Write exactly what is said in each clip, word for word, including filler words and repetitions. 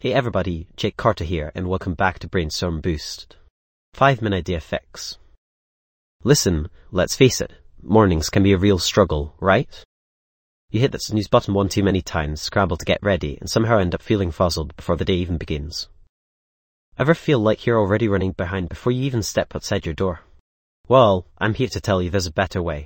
Hey everybody, Jake Carter here, and welcome back to Brainstorm Boost. five minute Idea Fix. Listen, let's face it, mornings can be a real struggle, right? You hit that snooze button one too many times, scramble to get ready, and somehow end up feeling fuzzled before the day even begins. Ever feel like you're already running behind before you even step outside your door? Well, I'm here to tell you there's a better way.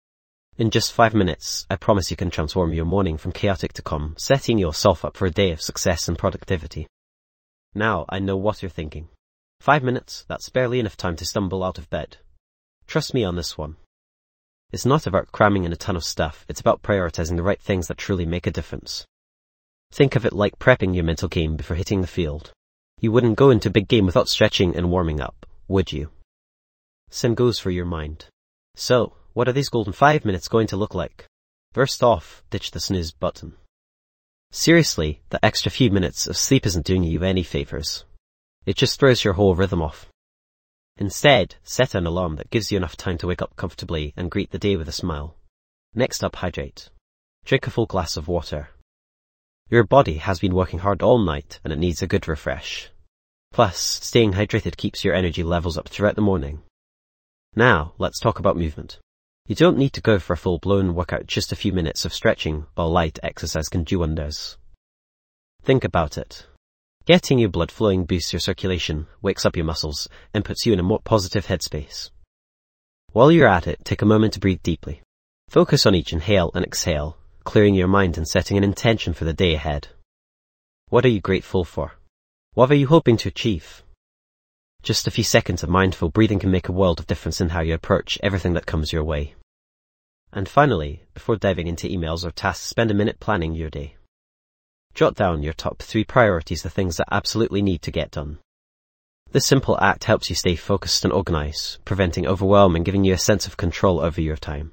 In just five minutes, I promise you can transform your morning from chaotic to calm, setting yourself up for a day of success and productivity. Now, I know what you're thinking. Five minutes, that's barely enough time to stumble out of bed. Trust me on this one. It's not about cramming in a ton of stuff, it's about prioritizing the right things that truly make a difference. Think of it like prepping your mental game before hitting the field. You wouldn't go into a big game without stretching and warming up, would you? Same goes for your mind. So, what are these golden five minutes going to look like? First off, ditch the snooze button. Seriously, that extra few minutes of sleep isn't doing you any favors. It just throws your whole rhythm off. Instead, set an alarm that gives you enough time to wake up comfortably and greet the day with a smile. Next up, hydrate. Drink a full glass of water. Your body has been working hard all night and it needs a good refresh. Plus, staying hydrated keeps your energy levels up throughout the morning. Now, let's talk about movement. You don't need to go for a full-blown workout, just a few minutes of stretching or light exercise can do wonders. Think about it. Getting your blood flowing boosts your circulation, wakes up your muscles, and puts you in a more positive headspace. While you're at it, take a moment to breathe deeply. Focus on each inhale and exhale, clearing your mind and setting an intention for the day ahead. What are you grateful for? What are you hoping to achieve? Just a few seconds of mindful breathing can make a world of difference in how you approach everything that comes your way. And finally, before diving into emails or tasks, spend a minute planning your day. Jot down your top three priorities, the things that absolutely need to get done. This simple act helps you stay focused and organized, preventing overwhelm and giving you a sense of control over your time.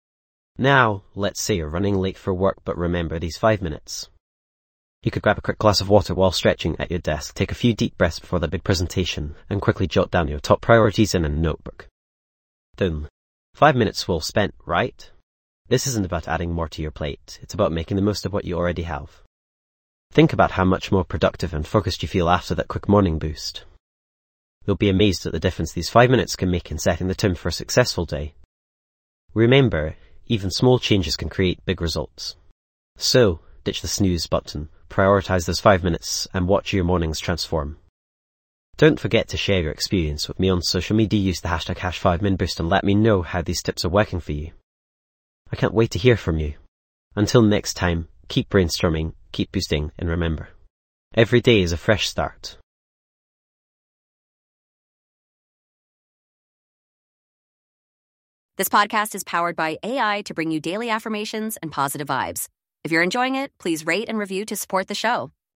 Now, let's say you're running late for work, but remember these five minutes. You could grab a quick glass of water while stretching at your desk, take a few deep breaths before the big presentation, and quickly jot down your top priorities in a notebook. Done. Five minutes well spent, right? This isn't about adding more to your plate, it's about making the most of what you already have. Think about how much more productive and focused you feel after that quick morning boost. You'll be amazed at the difference these five minutes can make in setting the tone for a successful day. Remember, even small changes can create big results. So, ditch the snooze button, prioritize those five minutes, and watch your mornings transform. Don't forget to share your experience with me on social media. Use the hashtag hash five min boost and let me know how these tips are working for you. I can't wait to hear from you. Until next time, keep brainstorming, keep boosting, and remember, every day is a fresh start. This podcast is powered by A I to bring you daily affirmations and positive vibes. If you're enjoying it, please rate and review to support the show.